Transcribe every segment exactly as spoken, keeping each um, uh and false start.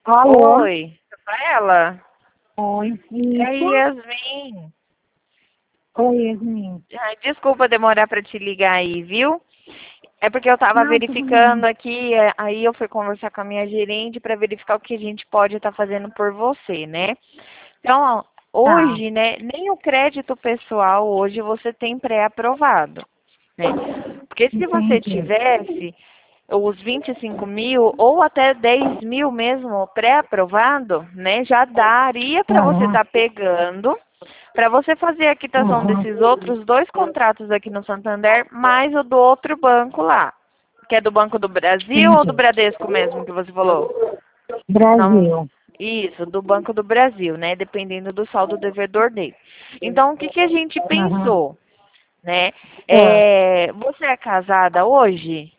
Alô? Oi, Rafaela? Oi, É isso? Yasmin. Oi, Yasmin. Ai, desculpa demorar para te ligar aí, viu? É porque eu estava Não, tudo verificando bem. aqui, é, aí eu fui conversar com a minha gerente para verificar o que a gente pode estar fazendo por você, né? Então, Tá, hoje, né, nem o crédito pessoal hoje você tem pré-aprovado, né? Porque se você entendi. tivesse os vinte e cinco mil ou até dez mil mesmo pré-aprovado, né, já daria para você Aham, estar pegando, para você fazer a quitação aham. desses outros dois contratos aqui no Santander, mais o do outro banco lá, que é do Banco do Brasil ou do Entendi. Bradesco mesmo que você falou? Não, Brasil. isso, do Banco do Brasil, né, dependendo do saldo devedor dele. Então, o que que a gente Aham. pensou, né? Tá. É, você é casada hoje?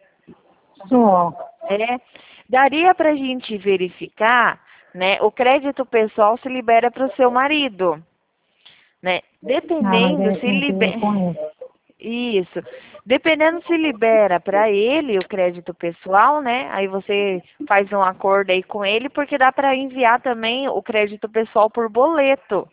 Sou. É, daria para a gente verificar, né? O crédito pessoal se libera para o seu marido, né? Ah, mas Dependendo aí se tem que ver libera. com ele. Isso. Dependendo se libera para ele o crédito pessoal, né? Aí você faz um acordo aí com ele, porque dá para enviar também o crédito pessoal por boleto,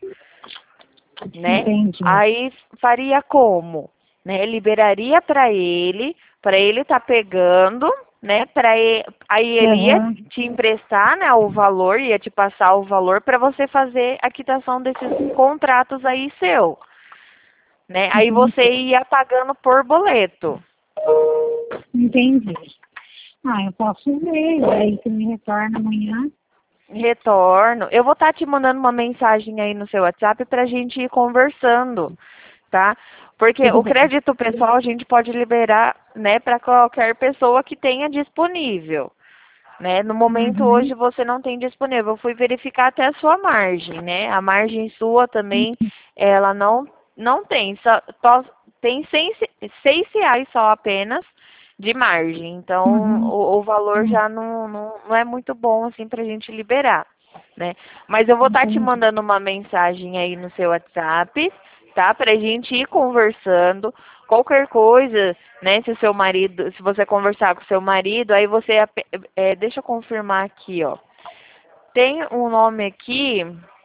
né? Entendi. Aí faria como? Né? Liberaria para ele, para ele estar tá pegando, né? Para ele, aí ele ia Aham. te emprestar, né, o valor, ia te passar o valor para você fazer a quitação desses contratos aí seu, né? Aí você Entendi. ia pagando por boleto. Entendi. Ah, eu posso ver. Aí que me retorna amanhã. Retorno. Eu vou estar te mandando uma mensagem aí no seu WhatsApp para a gente ir conversando, tá? Porque Tudo o bem. crédito pessoal a gente pode liberar, né, para qualquer pessoa que tenha disponível, né? No momento Uhum. hoje você não tem disponível. Eu fui verificar até a sua margem, né? A margem sua também, ela não não tem, só tó- tem seis, seis reais só apenas de margem. Então Uhum. o, o valor Uhum. já não, não, não é muito bom assim para a gente liberar, né? Mas eu vou estar te Entendi. mandando uma mensagem aí no seu WhatsApp, tá? Para a gente ir conversando. Qualquer coisa, né? Se o seu marido, se você conversar com o seu marido, aí você, ape- é, deixa eu confirmar aqui, ó. Tem um nome aqui,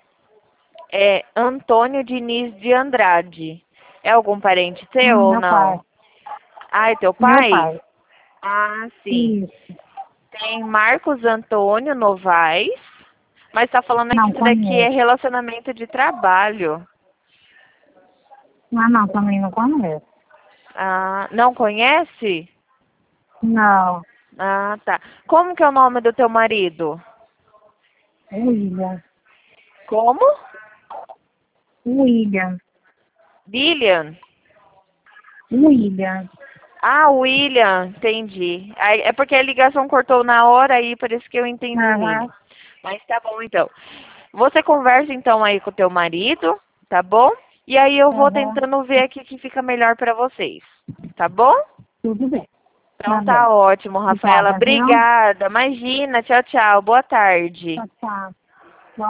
é Antônio Diniz de Andrade. É algum parente seu Hum, ou meu pai. não? Ah, é teu Meu pai? pai. Ah, sim. Isso. Tem Marcos Antônio Novaes, mas tá falando que Não isso daqui é conheço. relacionamento de trabalho. Ah, não, também não conheço. Ah, não conhece? Não. Ah, tá. Como que é o nome do teu marido? William. Como? William. Lilian? William. Ah, William, entendi. Aí, é porque a ligação cortou na hora aí, por isso que eu entendi Aham. William. Mas tá bom então. Você conversa então aí com o teu marido, tá bom? E aí eu vou Aham. tentando ver aqui que fica melhor pra vocês, tá bom? Tudo bem. Então Tá tá bem. ótimo, Rafaela. Obrigada, viu? Obrigada. Imagina. Tchau, tchau. Boa tarde. Tchau, tchau.